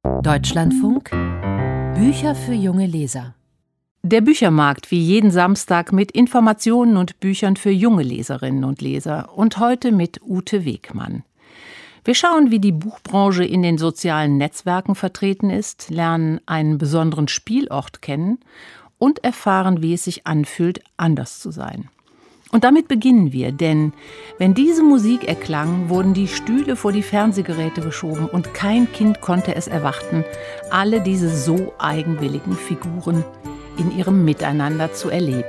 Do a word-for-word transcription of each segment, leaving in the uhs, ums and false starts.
Deutschlandfunk Bücher für junge Leser. Der Büchermarkt wie jeden Samstag mit Informationen und Büchern für junge Leserinnen und Leser. Und heute mit Ute Wegmann. Wir schauen, wie die Buchbranche in den sozialen Netzwerken vertreten ist, lernen einen besonderen Spielort kennen und erfahren, wie es sich anfühlt, anders zu sein. Und damit beginnen wir, denn wenn diese Musik erklang, wurden die Stühle vor die Fernsehgeräte geschoben und kein Kind konnte es erwarten, alle diese so eigenwilligen Figuren in ihrem Miteinander zu erleben.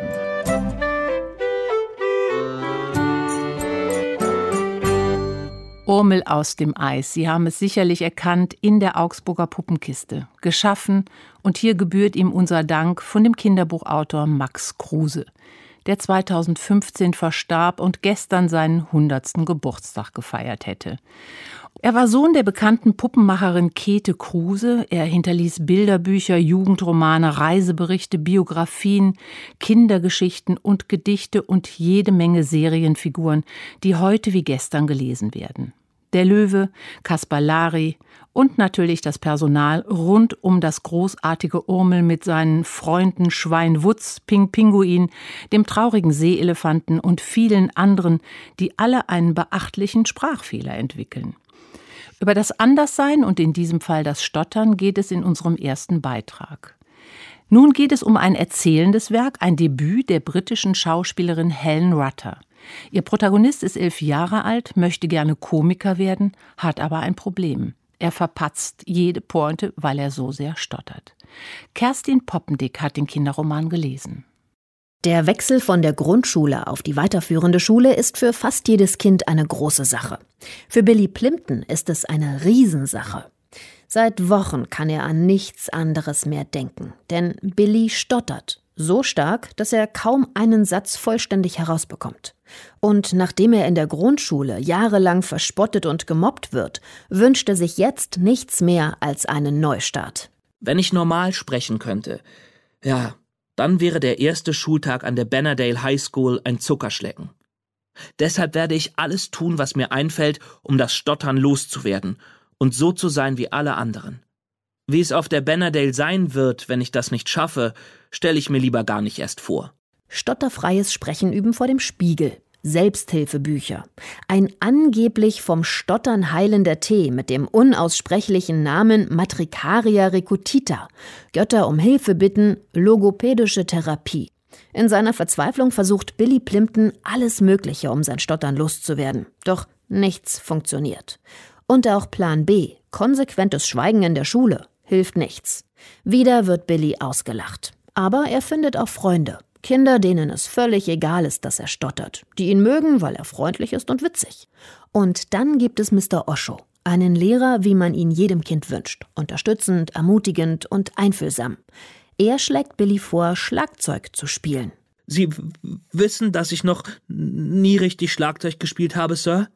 Urmel aus dem Eis, Sie haben es sicherlich erkannt, in der Augsburger Puppenkiste. Geschaffen, und hier gebührt ihm unser Dank, von dem Kinderbuchautor Max Kruse, der zweitausendfünfzehn verstarb und gestern seinen hundertsten Geburtstag gefeiert hätte. Er war Sohn der bekannten Puppenmacherin Käthe Kruse. Er hinterließ Bilderbücher, Jugendromane, Reiseberichte, Biografien, Kindergeschichten und Gedichte und jede Menge Serienfiguren, die heute wie gestern gelesen werden. Der Löwe, Kaspar Lari und natürlich das Personal rund um das großartige Urmel mit seinen Freunden Schwein Wutz, Ping Pinguin, dem traurigen Seeelefanten und vielen anderen, die alle einen beachtlichen Sprachfehler entwickeln. Über das Anderssein und in diesem Fall das Stottern geht es in unserem ersten Beitrag. Nun geht es um ein erzählendes Werk, ein Debüt der britischen Schauspielerin Helen Rutter. Ihr Protagonist ist elf Jahre alt, möchte gerne Komiker werden, hat aber ein Problem. Er verpatzt jede Pointe, weil er so sehr stottert. Kerstin Poppendick hat den Kinderroman gelesen. Der Wechsel von der Grundschule auf die weiterführende Schule ist für fast jedes Kind eine große Sache. Für Billy Plimpton ist es eine Riesensache. Seit Wochen kann er an nichts anderes mehr denken, denn Billy stottert. So stark, dass er kaum einen Satz vollständig herausbekommt. Und nachdem er in der Grundschule jahrelang verspottet und gemobbt wird, wünscht er sich jetzt nichts mehr als einen Neustart. Wenn ich normal sprechen könnte, ja, dann wäre der erste Schultag an der Bannerdale High School ein Zuckerschlecken. Deshalb werde ich alles tun, was mir einfällt, um das Stottern loszuwerden und so zu sein wie alle anderen. Wie es auf der Bannerdale sein wird, wenn ich das nicht schaffe, stelle ich mir lieber gar nicht erst vor. Stotterfreies Sprechen üben vor dem Spiegel. Selbsthilfebücher. Ein angeblich vom Stottern heilender Tee mit dem unaussprechlichen Namen Matricaria recutita. Götter um Hilfe bitten, logopädische Therapie. In seiner Verzweiflung versucht Billy Plimpton alles Mögliche, um sein Stottern loszuwerden. Doch nichts funktioniert. Und auch Plan B, konsequentes Schweigen in der Schule, hilft nichts. Wieder wird Billy ausgelacht. Aber er findet auch Freunde. Kinder, denen es völlig egal ist, dass er stottert. Die ihn mögen, weil er freundlich ist und witzig. Und dann gibt es Mister Osho, einen Lehrer, wie man ihn jedem Kind wünscht. Unterstützend, ermutigend und einfühlsam. Er schlägt Billy vor, Schlagzeug zu spielen. Sie w- wissen, dass ich noch nie richtig Schlagzeug gespielt habe, Sir?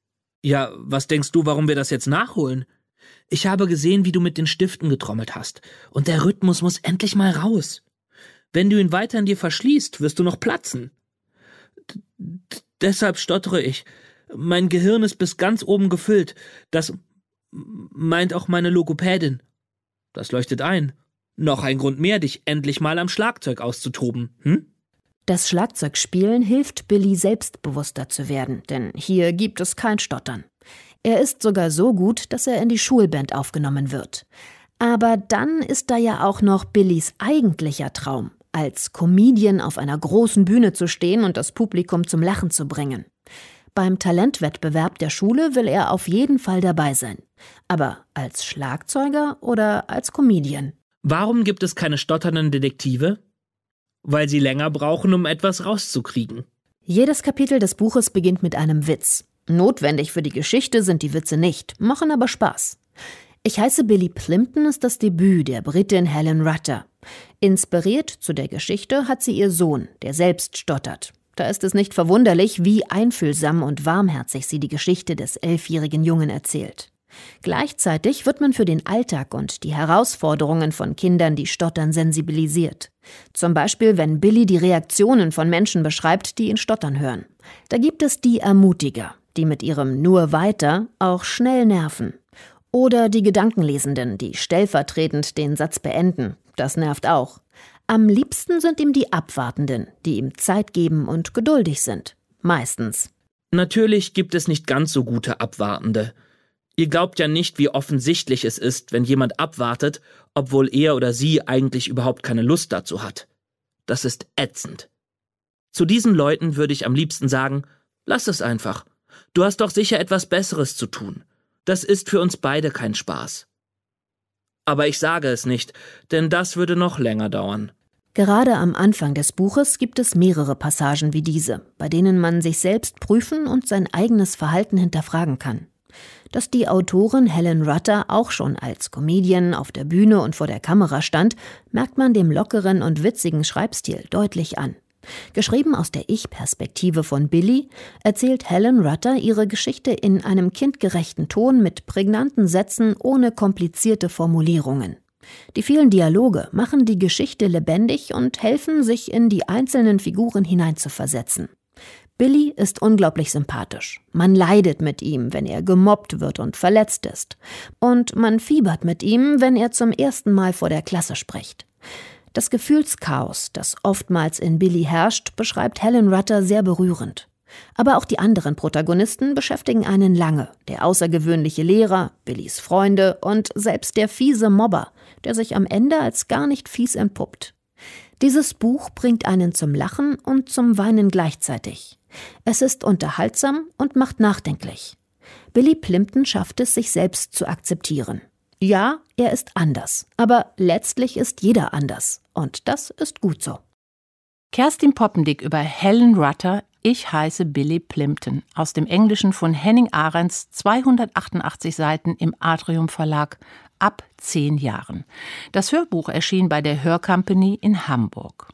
Ja, was denkst du, warum wir das jetzt nachholen? Ich habe gesehen, wie du mit den Stiften getrommelt hast. Und der Rhythmus muss endlich mal raus. Wenn du ihn weiter in dir verschließt, wirst du noch platzen. D- d- deshalb stottere ich. Mein Gehirn ist bis ganz oben gefüllt. Das meint auch meine Logopädin. Das leuchtet ein. Noch ein Grund mehr, dich endlich mal am Schlagzeug auszutoben, hm? Das Schlagzeugspielen hilft Billy, selbstbewusster zu werden, denn hier gibt es kein Stottern. Er ist sogar so gut, dass er in die Schulband aufgenommen wird. Aber dann ist da ja auch noch Billys eigentlicher Traum, als Comedian auf einer großen Bühne zu stehen und das Publikum zum Lachen zu bringen. Beim Talentwettbewerb der Schule will er auf jeden Fall dabei sein. Aber als Schlagzeuger oder als Comedian? Warum gibt es keine stotternden Detektive? Weil sie länger brauchen, um etwas rauszukriegen. Jedes Kapitel des Buches beginnt mit einem Witz. Notwendig für die Geschichte sind die Witze nicht, machen aber Spaß. Ich heiße Billy Plimpton ist das Debüt der Britin Helen Rutter. Inspiriert zu der Geschichte hat sie ihr Sohn, der selbst stottert. Da ist es nicht verwunderlich, wie einfühlsam und warmherzig sie die Geschichte des elfjährigen Jungen erzählt. Gleichzeitig wird man für den Alltag und die Herausforderungen von Kindern, die stottern, sensibilisiert. Zum Beispiel, wenn Billy die Reaktionen von Menschen beschreibt, die ihn stottern hören. Da gibt es die Ermutiger, die mit ihrem Nur weiter auch schnell nerven. Oder die Gedankenlesenden, die stellvertretend den Satz beenden. Das nervt auch. Am liebsten sind ihm die Abwartenden, die ihm Zeit geben und geduldig sind. Meistens. Natürlich gibt es nicht ganz so gute Abwartende. Ihr glaubt ja nicht, wie offensichtlich es ist, wenn jemand abwartet, obwohl er oder sie eigentlich überhaupt keine Lust dazu hat. Das ist ätzend. Zu diesen Leuten würde ich am liebsten sagen, lass es einfach. Du hast doch sicher etwas Besseres zu tun. Das ist für uns beide kein Spaß. Aber ich sage es nicht, denn das würde noch länger dauern. Gerade am Anfang des Buches gibt es mehrere Passagen wie diese, bei denen man sich selbst prüfen und sein eigenes Verhalten hinterfragen kann. Dass die Autorin Helen Rutter auch schon als Comedian auf der Bühne und vor der Kamera stand, merkt man dem lockeren und witzigen Schreibstil deutlich an. Geschrieben aus der Ich-Perspektive von Billy, erzählt Helen Rutter ihre Geschichte in einem kindgerechten Ton mit prägnanten Sätzen ohne komplizierte Formulierungen. Die vielen Dialoge machen die Geschichte lebendig und helfen, sich in die einzelnen Figuren hineinzuversetzen. Billy ist unglaublich sympathisch. Man leidet mit ihm, wenn er gemobbt wird und verletzt ist. Und man fiebert mit ihm, wenn er zum ersten Mal vor der Klasse spricht. Das Gefühlschaos, das oftmals in Billy herrscht, beschreibt Helen Rutter sehr berührend. Aber auch die anderen Protagonisten beschäftigen einen lange. Der außergewöhnliche Lehrer, Billys Freunde und selbst der fiese Mobber, der sich am Ende als gar nicht fies entpuppt. Dieses Buch bringt einen zum Lachen und zum Weinen gleichzeitig. Es ist unterhaltsam und macht nachdenklich. Billy Plimpton schafft es, sich selbst zu akzeptieren. Ja, er ist anders, aber letztlich ist jeder anders. Und das ist gut so. Kerstin Poppendick über Helen Rutter, Ich heiße Billy Plimpton, aus dem Englischen von Henning Arendts, zweihundertachtundachtzig Seiten im Atrium Verlag, ab zehn Jahren. Das Hörbuch erschien bei der Hörcompany in Hamburg.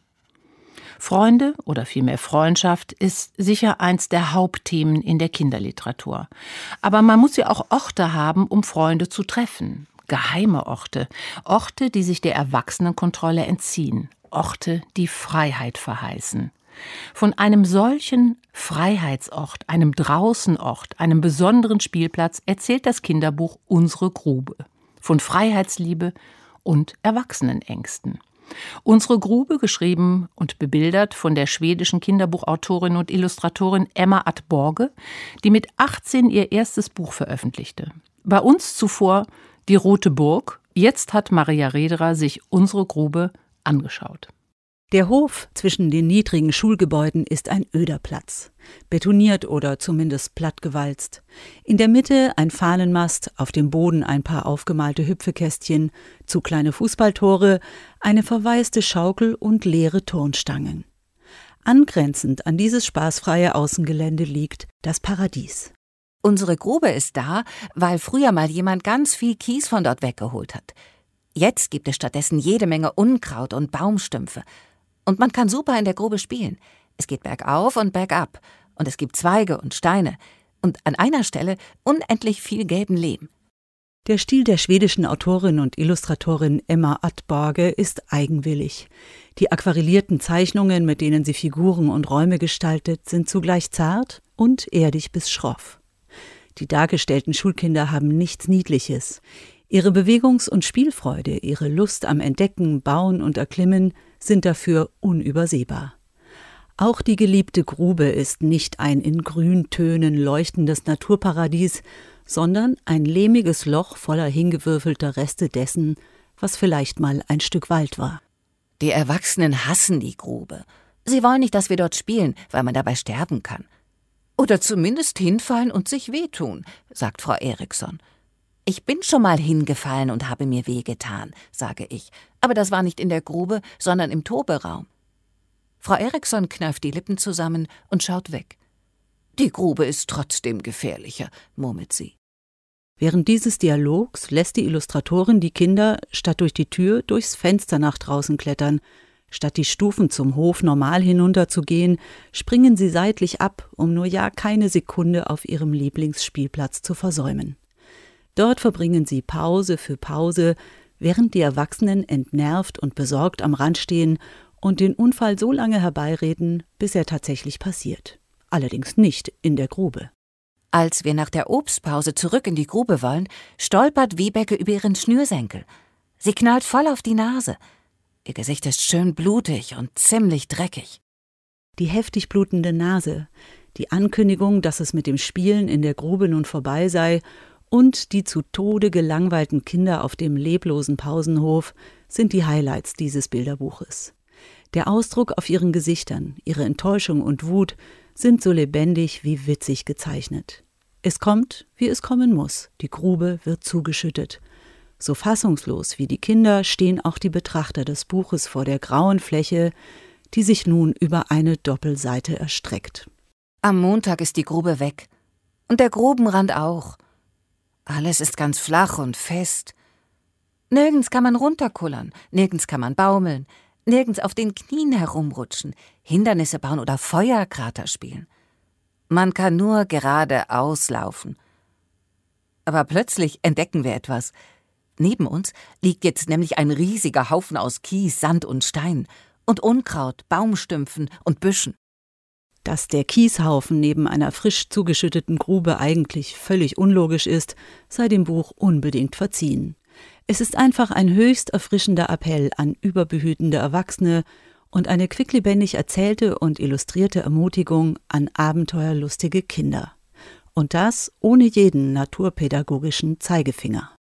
Freunde oder vielmehr Freundschaft ist sicher eins der Hauptthemen in der Kinderliteratur. Aber man muss ja auch Orte haben, um Freunde zu treffen. Geheime Orte. Orte, die sich der Erwachsenenkontrolle entziehen. Orte, die Freiheit verheißen. Von einem solchen Freiheitsort, einem Draußenort, einem besonderen Spielplatz erzählt das Kinderbuch Unsere Grube. Von Freiheitsliebe und Erwachsenenängsten. Unsere Grube, geschrieben und bebildert von der schwedischen Kinderbuchautorin und Illustratorin Emma Atborge, die mit achtzehn ihr erstes Buch veröffentlichte. Bei uns zuvor Die Rote Burg, jetzt hat Maria Rederer sich Unsere Grube angeschaut. Der Hof zwischen den niedrigen Schulgebäuden ist ein öder Platz, betoniert oder zumindest plattgewalzt. In der Mitte ein Fahnenmast, auf dem Boden ein paar aufgemalte Hüpfekästchen, zu kleine Fußballtore, eine verwaiste Schaukel und leere Turnstangen. Angrenzend an dieses spaßfreie Außengelände liegt das Paradies. Unsere Grube ist da, weil früher mal jemand ganz viel Kies von dort weggeholt hat. Jetzt gibt es stattdessen jede Menge Unkraut und Baumstümpfe. Und man kann super in der Grube spielen. Es geht bergauf und bergab. Und es gibt Zweige und Steine. Und an einer Stelle unendlich viel gelben Lehm. Der Stil der schwedischen Autorin und Illustratorin Emma Atborge ist eigenwillig. Die aquarellierten Zeichnungen, mit denen sie Figuren und Räume gestaltet, sind zugleich zart und erdig bis schroff. Die dargestellten Schulkinder haben nichts Niedliches. Ihre Bewegungs- und Spielfreude, ihre Lust am Entdecken, Bauen und Erklimmen sind dafür unübersehbar. Auch die geliebte Grube ist nicht ein in Grüntönen leuchtendes Naturparadies, sondern ein lehmiges Loch voller hingewürfelter Reste dessen, was vielleicht mal ein Stück Wald war. Die Erwachsenen hassen die Grube. Sie wollen nicht, dass wir dort spielen, weil man dabei sterben kann. Oder zumindest hinfallen und sich wehtun, sagt Frau Eriksson. Ich bin schon mal hingefallen und habe mir wehgetan, sage ich. Aber das war nicht in der Grube, sondern im Toberaum. Frau Eriksson kneift die Lippen zusammen und schaut weg. Die Grube ist trotzdem gefährlicher, murmelt sie. Während dieses Dialogs lässt die Illustratorin die Kinder statt durch die Tür durchs Fenster nach draußen klettern. Statt die Stufen zum Hof normal hinunterzugehen, springen sie seitlich ab, um nur ja keine Sekunde auf ihrem Lieblingsspielplatz zu versäumen. Dort verbringen sie Pause für Pause, während die Erwachsenen entnervt und besorgt am Rand stehen und den Unfall so lange herbeireden, bis er tatsächlich passiert. Allerdings nicht in der Grube. Als wir nach der Obstpause zurück in die Grube wollen, stolpert Wiebeke über ihren Schnürsenkel. Sie knallt voll auf die Nase. Ihr Gesicht ist schön blutig und ziemlich dreckig. Die heftig blutende Nase, die Ankündigung, dass es mit dem Spielen in der Grube nun vorbei sei, und die zu Tode gelangweilten Kinder auf dem leblosen Pausenhof sind die Highlights dieses Bilderbuches. Der Ausdruck auf ihren Gesichtern, ihre Enttäuschung und Wut sind so lebendig wie witzig gezeichnet. Es kommt, wie es kommen muss. Die Grube wird zugeschüttet. So fassungslos wie die Kinder stehen auch die Betrachter des Buches vor der grauen Fläche, die sich nun über eine Doppelseite erstreckt. Am Montag ist die Grube weg. Und der Grubenrand auch. Alles ist ganz flach und fest. Nirgends kann man runterkullern, nirgends kann man baumeln, nirgends auf den Knien herumrutschen, Hindernisse bauen oder Feuerkrater spielen. Man kann nur geradeaus laufen. Aber plötzlich entdecken wir etwas. Neben uns liegt jetzt nämlich ein riesiger Haufen aus Kies, Sand und Stein und Unkraut, Baumstümpfen und Büschen. Dass der Kieshaufen neben einer frisch zugeschütteten Grube eigentlich völlig unlogisch ist, sei dem Buch unbedingt verziehen. Es ist einfach ein höchst erfrischender Appell an überbehütende Erwachsene und eine quicklebendig erzählte und illustrierte Ermutigung an abenteuerlustige Kinder. Und das ohne jeden naturpädagogischen Zeigefinger.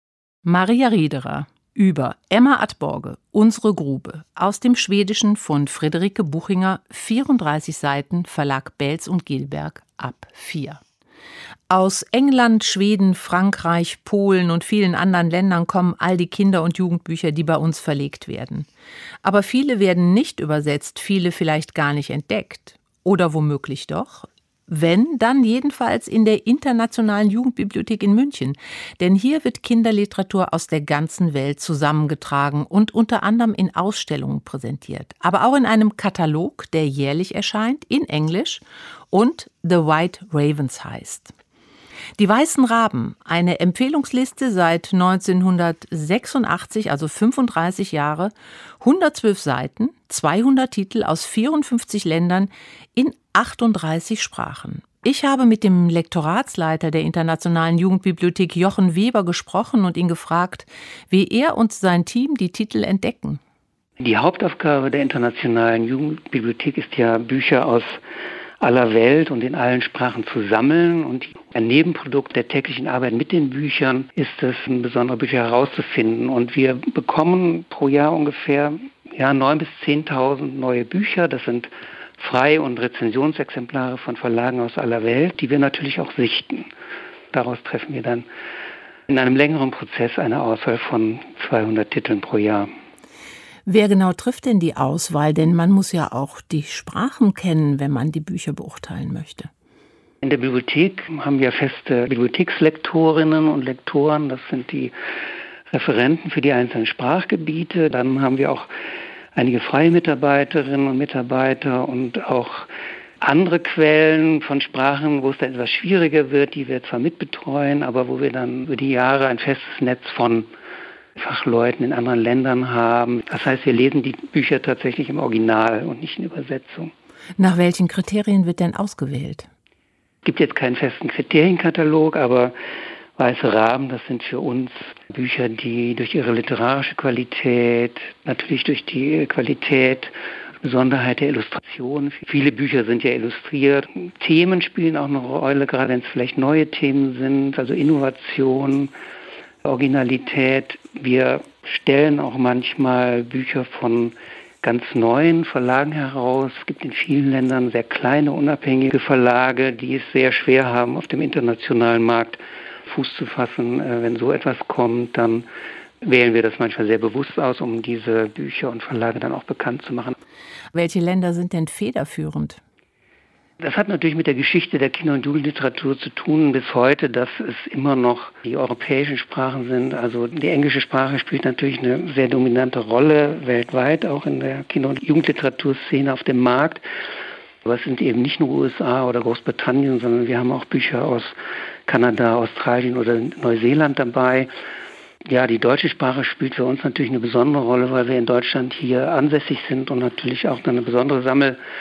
Maria Riederer über Emma Attborge, Unsere Grube, aus dem Schwedischen von Friederike Buchinger, vierunddreißig Seiten, Verlag Belz und Gilberg, ab vier. Aus England, Schweden, Frankreich, Polen und vielen anderen Ländern kommen all die Kinder- und Jugendbücher, die bei uns verlegt werden. Aber viele werden nicht übersetzt, viele vielleicht gar nicht entdeckt. Oder womöglich doch? Wenn, dann jedenfalls in der Internationalen Jugendbibliothek in München. Denn hier wird Kinderliteratur aus der ganzen Welt zusammengetragen und unter anderem in Ausstellungen präsentiert. Aber auch in einem Katalog, der jährlich erscheint, in Englisch und The White Ravens heißt. Die Weißen Raben, eine Empfehlungsliste seit neunzehnhundertsechsundachtzig, also fünfunddreißig Jahre, hundertzwölf Seiten, zweihundert Titel aus vierundfünfzig Ländern in achtunddreißig Sprachen. Ich habe mit dem Lektoratsleiter der Internationalen Jugendbibliothek Jochen Weber gesprochen und ihn gefragt, wie er und sein Team die Titel entdecken. Die Hauptaufgabe der Internationalen Jugendbibliothek ist ja, Bücher aus aller Welt und in allen Sprachen zu sammeln. Und ein Nebenprodukt der täglichen Arbeit mit den Büchern ist es, besondere Bücher herauszufinden. Und wir bekommen pro Jahr ungefähr ja, neuntausend bis zehntausend neue Bücher. Das sind Frei- und Rezensionsexemplare von Verlagen aus aller Welt, die wir natürlich auch sichten. Daraus treffen wir dann in einem längeren Prozess eine Auswahl von zweihundert Titeln pro Jahr. Wer genau trifft denn die Auswahl? Denn man muss ja auch die Sprachen kennen, wenn man die Bücher beurteilen möchte. In der Bibliothek haben wir feste Bibliothekslektorinnen und Lektoren. Das sind die Referenten für die einzelnen Sprachgebiete. Dann haben wir auch einige freie Mitarbeiterinnen und Mitarbeiter und auch andere Quellen von Sprachen, wo es dann etwas schwieriger wird, die wir zwar mitbetreuen, aber wo wir dann über die Jahre ein festes Netz von Fachleuten in anderen Ländern haben. Das heißt, wir lesen die Bücher tatsächlich im Original und nicht in Übersetzung. Nach welchen Kriterien wird denn ausgewählt? Es gibt jetzt keinen festen Kriterienkatalog, aber Weiße Raben, das sind für uns Bücher, die durch ihre literarische Qualität, natürlich durch die Qualität, Besonderheit der Illustration. Viele Bücher sind ja illustriert. Themen spielen auch eine Rolle, gerade wenn es vielleicht neue Themen sind, also Innovation, Originalität. Wir stellen auch manchmal Bücher von ganz neuen Verlagen heraus. Es gibt in vielen Ländern sehr kleine, unabhängige Verlage, die es sehr schwer haben, auf dem internationalen Markt Fuß zu fassen. Wenn so etwas kommt, dann wählen wir das manchmal sehr bewusst aus, um diese Bücher und Verlage dann auch bekannt zu machen. Welche Länder sind denn federführend? Das hat natürlich mit der Geschichte der Kinder- und Jugendliteratur zu tun bis heute, dass es immer noch die europäischen Sprachen sind. Also die englische Sprache spielt natürlich eine sehr dominante Rolle weltweit, auch in der Kinder- und Jugendliteraturszene auf dem Markt. Aber es sind eben nicht nur U S A oder Großbritannien, sondern wir haben auch Bücher aus Kanada, Australien oder Neuseeland dabei. Ja, die deutsche Sprache spielt für uns natürlich eine besondere Rolle, weil wir in Deutschland hier ansässig sind und natürlich auch eine besondere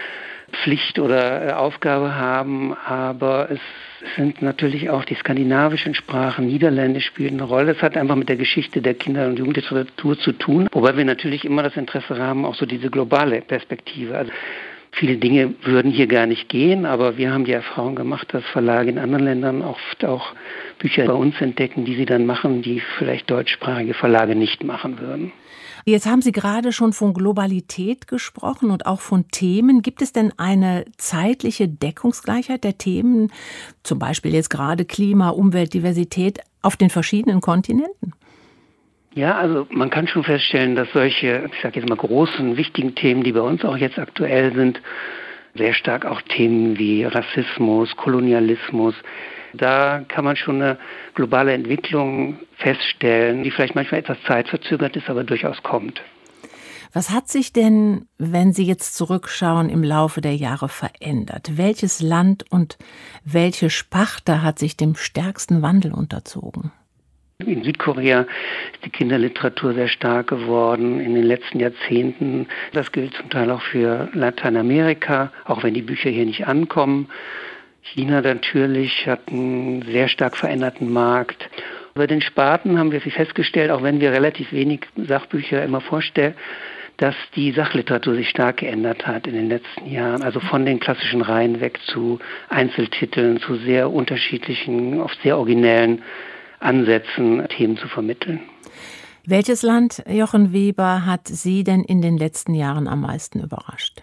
Pflicht oder Aufgabe haben, aber es sind natürlich auch die skandinavischen Sprachen, Niederländisch spielt eine Rolle. Es hat einfach mit der Geschichte der Kinder- und Jugendliteratur zu tun, wobei wir natürlich immer das Interesse haben, auch so diese globale Perspektive. Also viele Dinge würden hier gar nicht gehen, aber wir haben die Erfahrung gemacht, dass Verlage in anderen Ländern oft auch Bücher bei uns entdecken, die sie dann machen, die vielleicht deutschsprachige Verlage nicht machen würden. Jetzt haben Sie gerade schon von Globalität gesprochen und auch von Themen. Gibt es denn eine zeitliche Deckungsgleichheit der Themen, zum Beispiel jetzt gerade Klima, Umwelt, Diversität, auf den verschiedenen Kontinenten? Ja, also man kann schon feststellen, dass solche, ich sage jetzt mal, großen, wichtigen Themen, die bei uns auch jetzt aktuell sind, sehr stark auch Themen wie Rassismus, Kolonialismus, da kann man schon eine globale Entwicklung feststellen, die vielleicht manchmal etwas zeitverzögert ist, aber durchaus kommt. Was hat sich denn, wenn Sie jetzt zurückschauen, im Laufe der Jahre verändert? Welches Land und welche Sparte hat sich dem stärksten Wandel unterzogen? In Südkorea ist die Kinderliteratur sehr stark geworden in den letzten Jahrzehnten. Das gilt zum Teil auch für Lateinamerika, auch wenn die Bücher hier nicht ankommen. China natürlich hat einen sehr stark veränderten Markt. Bei den Sparten haben wir festgestellt, auch wenn wir relativ wenig Sachbücher immer vorstellen, dass die Sachliteratur sich stark geändert hat in den letzten Jahren. Also von den klassischen Reihen weg zu Einzeltiteln, zu sehr unterschiedlichen, oft sehr originellen Ansätzen, Themen zu vermitteln. Welches Land, Jochen Weber, hat Sie denn in den letzten Jahren am meisten überrascht?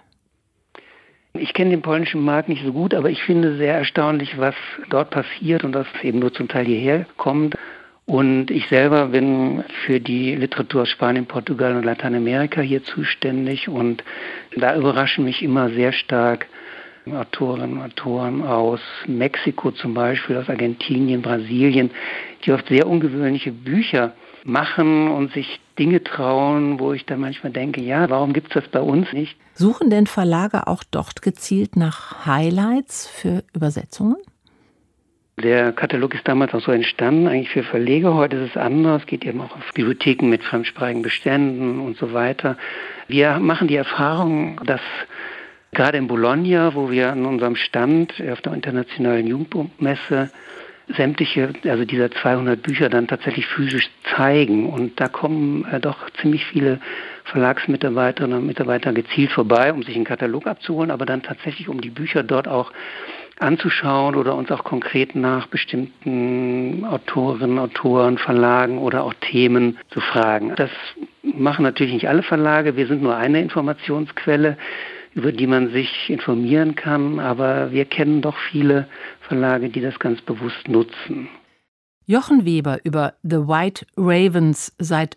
Ich kenne den polnischen Markt nicht so gut, aber ich finde sehr erstaunlich, was dort passiert und dass es eben nur zum Teil hierher kommt. Und ich selber bin für die Literatur aus Spanien, Portugal und Lateinamerika hier zuständig. Und da überraschen mich immer sehr stark Autorinnen und Autoren aus Mexiko zum Beispiel, aus Argentinien, Brasilien, die oft sehr ungewöhnliche Bücher machen und sich Dinge trauen, wo ich dann manchmal denke, ja, warum gibt es das bei uns nicht? Suchen denn Verlage auch dort gezielt nach Highlights für Übersetzungen? Der Katalog ist damals auch so entstanden, eigentlich für Verleger. Heute ist es anders, es geht eben auch auf Bibliotheken mit fremdsprachigen Beständen und so weiter. Wir machen die Erfahrung, dass gerade in Bologna, wo wir an unserem Stand auf der internationalen Jugendbuchmesse sämtliche, also dieser zweihundert Bücher dann tatsächlich physisch zeigen. Und da kommen äh, doch ziemlich viele Verlagsmitarbeiterinnen und Mitarbeiter gezielt vorbei, um sich einen Katalog abzuholen, aber dann tatsächlich, um die Bücher dort auch anzuschauen oder uns auch konkret nach bestimmten Autorinnen, Autoren, Verlagen oder auch Themen zu fragen. Das machen natürlich nicht alle Verlage. Wir sind nur eine Informationsquelle, über die man sich informieren kann, aber wir kennen doch viele Verlage, die das ganz bewusst nutzen. Jochen Weber über The White Ravens. Seit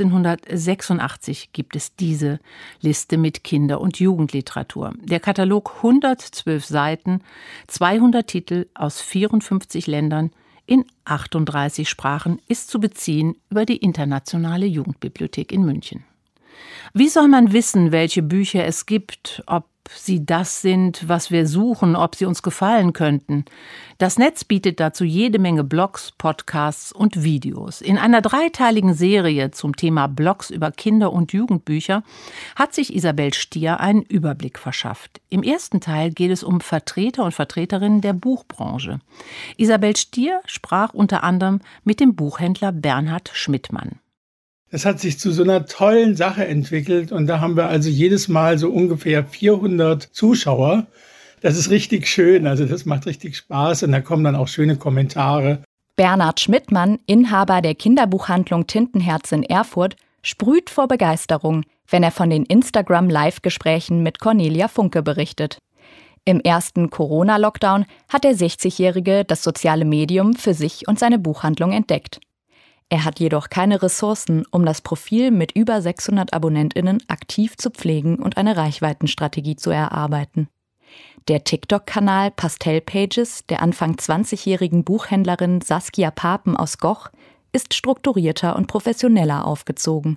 neunzehnhundertsechsundachtzig gibt es diese Liste mit Kinder- und Jugendliteratur. Der Katalog hundertzwölf Seiten, zweihundert Titel aus vierundfünfzig Ländern in achtunddreißig Sprachen ist zu beziehen über die Internationale Jugendbibliothek in München. Wie soll man wissen, welche Bücher es gibt, ob sie das sind, was wir suchen, ob sie uns gefallen könnten? Das Netz bietet dazu jede Menge Blogs, Podcasts und Videos. In einer dreiteiligen Serie zum Thema Blogs über Kinder- und Jugendbücher hat sich Isabel Stier einen Überblick verschafft. Im ersten Teil geht es um Vertreter und Vertreterinnen der Buchbranche. Isabel Stier sprach unter anderem mit dem Buchhändler Bernhard Schmidtmann. Das hat sich zu so einer tollen Sache entwickelt und da haben wir also jedes Mal so ungefähr vierhundert Zuschauer. Das ist richtig schön, also das macht richtig Spaß und da kommen dann auch schöne Kommentare. Bernhard Schmidtmann, Inhaber der Kinderbuchhandlung Tintenherz in Erfurt, sprüht vor Begeisterung, wenn er von den Instagram-Live-Gesprächen mit Cornelia Funke berichtet. Im ersten Corona-Lockdown hat der sechzigjährige das soziale Medium für sich und seine Buchhandlung entdeckt. Er hat jedoch keine Ressourcen, um das Profil mit über sechshundert AbonnentInnen aktiv zu pflegen und eine Reichweitenstrategie zu erarbeiten. Der TikTok-Kanal Pastellpages der Anfang zwanzigjährigen Buchhändlerin Saskia Papen aus Goch ist strukturierter und professioneller aufgezogen.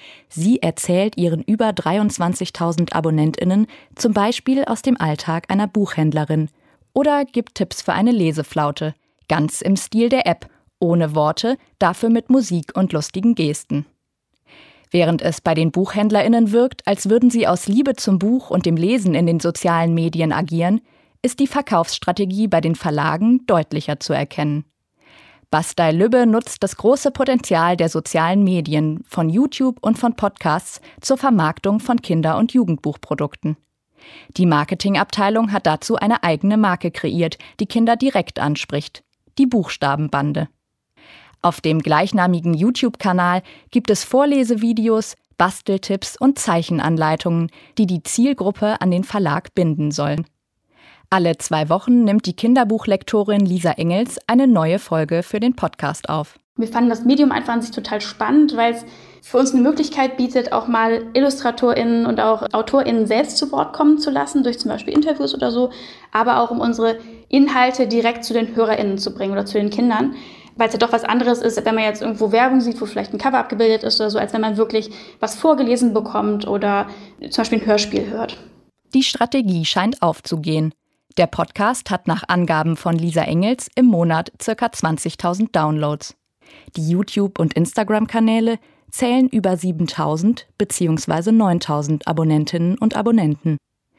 Sie erzählt ihren über dreiundzwanzigtausend AbonnentInnen zum Beispiel aus dem Alltag einer Buchhändlerin oder gibt Tipps für eine Leseflaute, ganz im Stil der App, ohne Worte, dafür mit Musik und lustigen Gesten. Während es bei den BuchhändlerInnen wirkt, als würden sie aus Liebe zum Buch und dem Lesen in den sozialen Medien agieren, ist die Verkaufsstrategie bei den Verlagen deutlicher zu erkennen. Bastei Lübbe nutzt das große Potenzial der sozialen Medien, von YouTube und von Podcasts zur Vermarktung von Kinder- und Jugendbuchprodukten. Die Marketingabteilung hat dazu eine eigene Marke kreiert, die Kinder direkt anspricht: die Buchstabenbande. Auf dem gleichnamigen YouTube-Kanal gibt es Vorlesevideos, Basteltipps und Zeichenanleitungen, die die Zielgruppe an den Verlag binden sollen. Alle zwei Wochen nimmt die Kinderbuchlektorin Lisa Engels eine neue Folge für den Podcast auf. Wir fanden das Medium einfach an sich total spannend, weil es für uns eine Möglichkeit bietet, auch mal IllustratorInnen und auch AutorInnen selbst zu Wort kommen zu lassen, durch zum Beispiel Interviews oder so, aber auch um unsere Inhalte direkt zu den HörerInnen zu bringen oder zu den Kindern, weil es ja doch was anderes ist, wenn man jetzt irgendwo Werbung sieht, wo vielleicht ein Cover abgebildet ist oder so, als wenn man wirklich was vorgelesen bekommt oder zum Beispiel ein Hörspiel hört. Die Strategie scheint aufzugehen. Der Podcast hat nach Angaben von Lisa Engels im Monat ca. zwanzigtausend Downloads. Die YouTube- und Instagram-Kanäle zählen über siebentausend bzw. neuntausend Abonnentinnen und Abonnenten.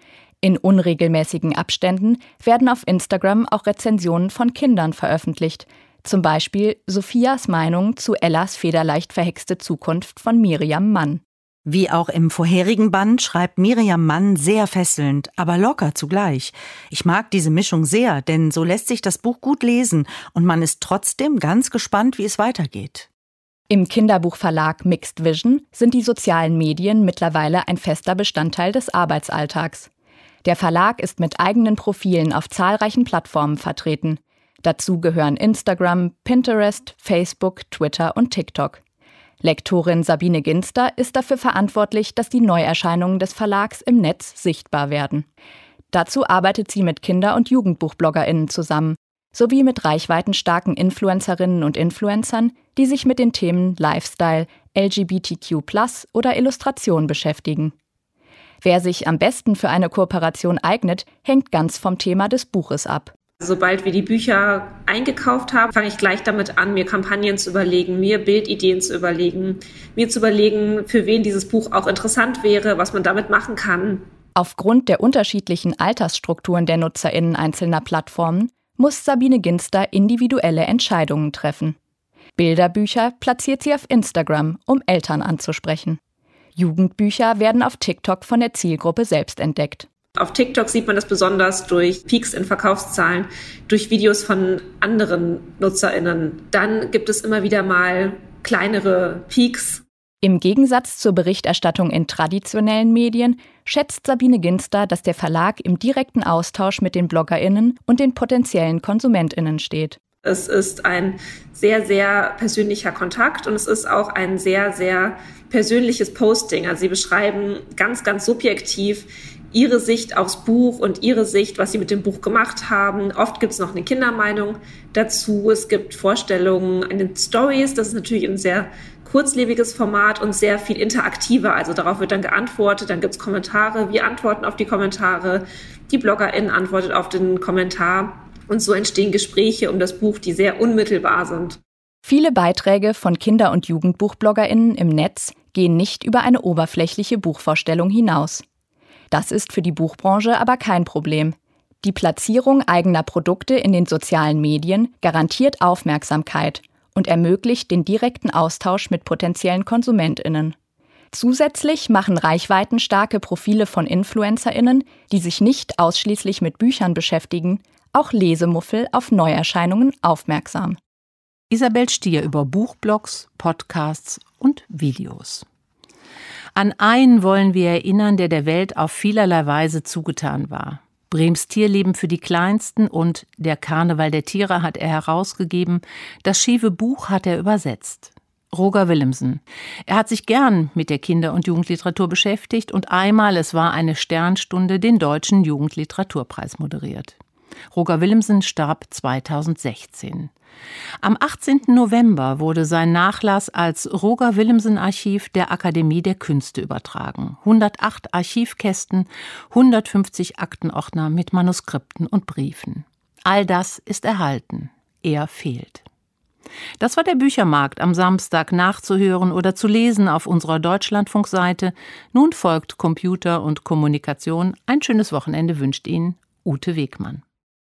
In unregelmäßigen Abständen werden auf Instagram auch Rezensionen von Kindern veröffentlicht, zum Beispiel Sophias Meinung zu Ellas federleicht verhexte Zukunft von Miriam Mann. Wie auch im vorherigen Band schreibt Miriam Mann sehr fesselnd, aber locker zugleich. Ich mag diese Mischung sehr, denn so lässt sich das Buch gut lesen und man ist trotzdem ganz gespannt, wie es weitergeht. Im Kinderbuchverlag Mixed Vision sind die sozialen Medien mittlerweile ein fester Bestandteil des Arbeitsalltags. Der Verlag ist mit eigenen Profilen auf zahlreichen Plattformen vertreten. Dazu gehören Instagram, Pinterest, Facebook, Twitter und TikTok. Lektorin Sabine Ginster ist dafür verantwortlich, dass die Neuerscheinungen des Verlags im Netz sichtbar werden. Dazu arbeitet sie mit Kinder- und JugendbuchbloggerInnen zusammen, sowie mit reichweitenstarken Influencerinnen und Influencern, die sich mit den Themen Lifestyle, L G B T Q plus oder Illustration beschäftigen. Wer sich am besten für eine Kooperation eignet, hängt ganz vom Thema des Buches ab. Sobald wir die Bücher eingekauft haben, fange ich gleich damit an, mir Kampagnen zu überlegen, mir Bildideen zu überlegen, mir zu überlegen, für wen dieses Buch auch interessant wäre, was man damit machen kann. Aufgrund der unterschiedlichen Altersstrukturen der NutzerInnen einzelner Plattformen muss Sabine Ginster individuelle Entscheidungen treffen. Bilderbücher platziert sie auf Instagram, um Eltern anzusprechen. Jugendbücher werden auf TikTok von der Zielgruppe selbst entdeckt. Auf TikTok sieht man das besonders durch Peaks in Verkaufszahlen, durch Videos von anderen NutzerInnen. Dann gibt es immer wieder mal kleinere Peaks. Im Gegensatz zur Berichterstattung in traditionellen Medien schätzt Sabine Ginster, dass der Verlag im direkten Austausch mit den BloggerInnen und den potenziellen KonsumentInnen steht. Es ist ein sehr, sehr persönlicher Kontakt und es ist auch ein sehr, sehr persönliches Posting. Also sie beschreiben ganz, ganz subjektiv ihre Sicht aufs Buch und ihre Sicht, was sie mit dem Buch gemacht haben. Oft gibt es noch eine Kindermeinung dazu. Es gibt Vorstellungen in den Stories. Das ist natürlich ein sehr kurzlebiges Format und sehr viel interaktiver. Also darauf wird dann geantwortet, dann gibt es Kommentare. Wir antworten auf die Kommentare. Die BloggerInnen antwortet auf den Kommentar. Und so entstehen Gespräche um das Buch, die sehr unmittelbar sind. Viele Beiträge von Kinder- und JugendbuchbloggerInnen im Netz gehen nicht über eine oberflächliche Buchvorstellung hinaus. Das ist für die Buchbranche aber kein Problem. Die Platzierung eigener Produkte in den sozialen Medien garantiert Aufmerksamkeit und ermöglicht den direkten Austausch mit potenziellen KonsumentInnen. Zusätzlich machen reichweitenstarke Profile von InfluencerInnen, die sich nicht ausschließlich mit Büchern beschäftigen, auch Lesemuffel auf Neuerscheinungen aufmerksam. Isabel Stier über Buchblogs, Podcasts und Videos. An einen wollen wir erinnern, der der Welt auf vielerlei Weise zugetan war. Brems Tierleben für die Kleinsten und Der Karneval der Tiere hat er herausgegeben, das schiefe Buch hat er übersetzt. Roger Willemsen. Er hat sich gern mit der Kinder- und Jugendliteratur beschäftigt und einmal, es war eine Sternstunde, den Deutschen Jugendliteraturpreis moderiert. Roger Willemsen starb zweitausendsechzehn. Am achtzehnten November wurde sein Nachlass als Roger-Willemsen-Archiv der Akademie der Künste übertragen. hundertacht Archivkästen, hundertfünfzig Aktenordner mit Manuskripten und Briefen. All das ist erhalten. Er fehlt. Das war der Büchermarkt am Samstag, nachzuhören oder zu lesen auf unserer Deutschlandfunkseite. Nun folgt Computer und Kommunikation. Ein schönes Wochenende wünscht Ihnen Ute Wegmann.